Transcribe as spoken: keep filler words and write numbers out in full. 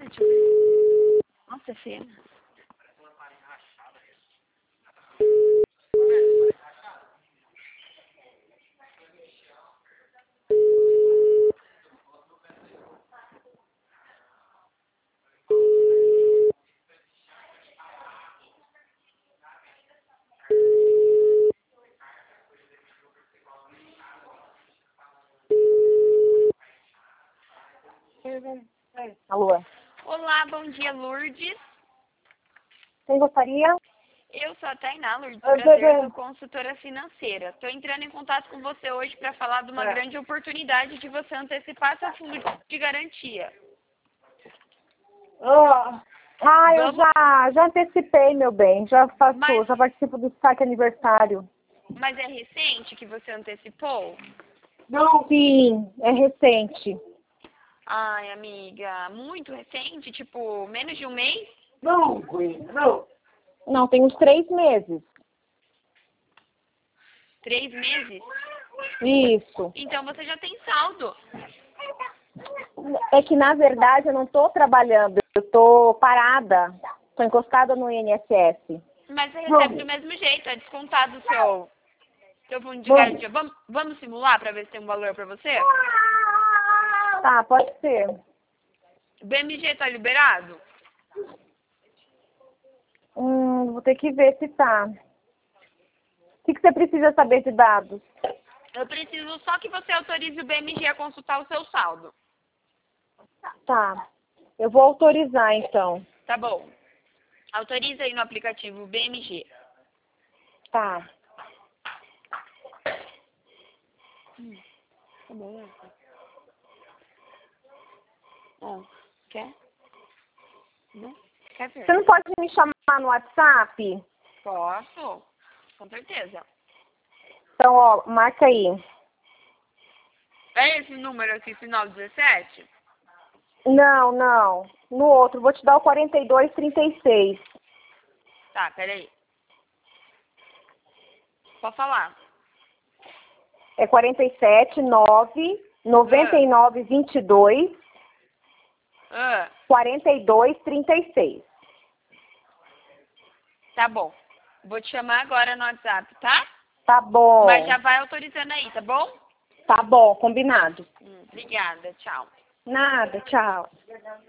Deixa eu ver. Nossa, é feia. Alô? Olá, bom dia, Lourdes. Quem gostaria? Eu sou a Tainá Lourdes Ah, Prazer, bem. sou consultora financeira. Estou entrando em contato com você hoje para falar de uma É. grande oportunidade de você antecipar seu fundo de garantia. Ah, ah, eu Vamos- já, já antecipei, meu bem. Já faço, Mas- já participo do destaque aniversário. Mas é recente que você antecipou? Não. Sim, é recente. Ai, amiga, muito recente, tipo, menos de um mês? Não, não. Não, tem uns três meses. Três meses? Isso. Então você já tem saldo. É que, na verdade, eu não estou trabalhando. Eu estou parada. Estou encostada no I N S S. Mas você recebe do mesmo jeito, é descontado o seu, seu fundo de Vamos. garantia. Vamos, vamos simular para ver se tem um valor para você? Tá, pode ser. O B M G tá liberado? Hum, vou ter que ver se tá. O que, que você precisa saber de dados? Eu preciso só que você autorize o B M G a consultar o seu saldo. Tá. Eu vou autorizar, então. Tá bom. Autoriza aí no aplicativo B M G. Tá. Tá bom, essa. Ah, quer? Não? Quer ver? Você não pode me chamar no WhatsApp? Posso? Com certeza. Então, ó, marca aí. É esse número aqui, final dezessete? Não, não. No outro, vou te dar o quarenta e dois, trinta e seis. Tá, peraí. Pode falar. É quarenta e sete, nove, noventa e nove, vinte e dois, Ah, quarenta e dois, trinta e seis. tá bom. Vou te chamar agora no WhatsApp, tá? Tá bom. Mas já vai autorizando aí, tá bom? Tá bom, combinado. Hum, obrigada, tchau. Nada, tchau.